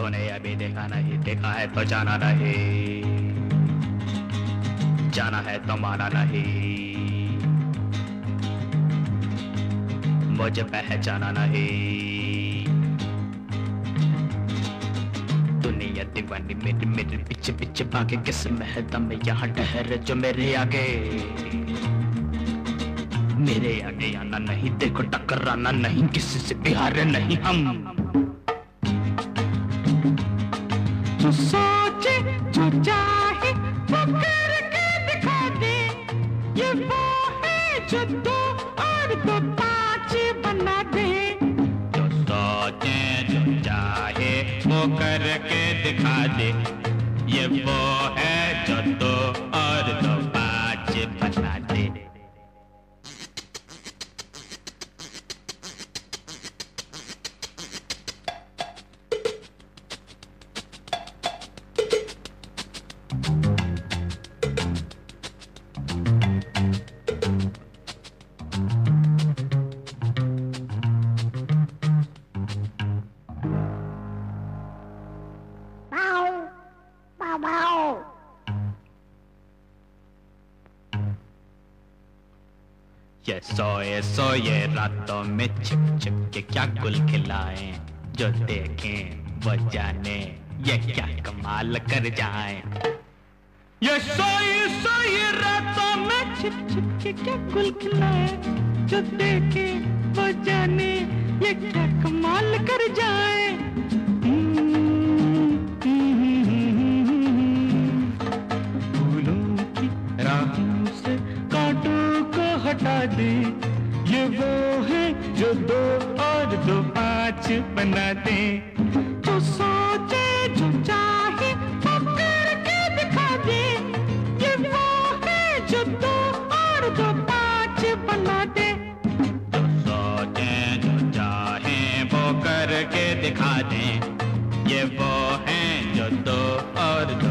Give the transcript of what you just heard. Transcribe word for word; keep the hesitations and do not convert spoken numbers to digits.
तूने अभी देखा नहीं, देखा है तो जाना नहीं, जाना है तो माना नहीं, मुझे पहचाना नहीं। दुनिया दीवानी मेरे मेरे पीछे पीछे भागे, किस महदम में यहाँ ठहरे जो मेरे आगे, मेरे आगे आना नहीं, देखो टकराना नहीं, किसी से बिहारे नहीं हम। जो सोचे जो चाहे वो करके दिखा दे, ये वो है जो दो और दो पाँच बना दे। जो सोचे जो चाहे वो करके दिखा दे, ये वो है जो दो और दो पाँच बना दे। ये सोए सोए रातों में छिप छिप के क्या गुल खिलाए, जो देखें वो जाने ये क्या कमाल कर जाए। ये सोए सोए रातों में छिप छिप के क्या गुल खिलाए, जो देखे वो जाने ये क्या कमाल कर जाए। फूलों की राहों से कांटों को हटा दे, ये वो है जो दो और दो पाँच बना दे। जो सोचे जो चाहे वो करके दिखा दे, ये वो है जो दो और दो पाँच बना दे। जो सोचे जो चाहे वो करके दिखा दे, ये वो है जो दो और दो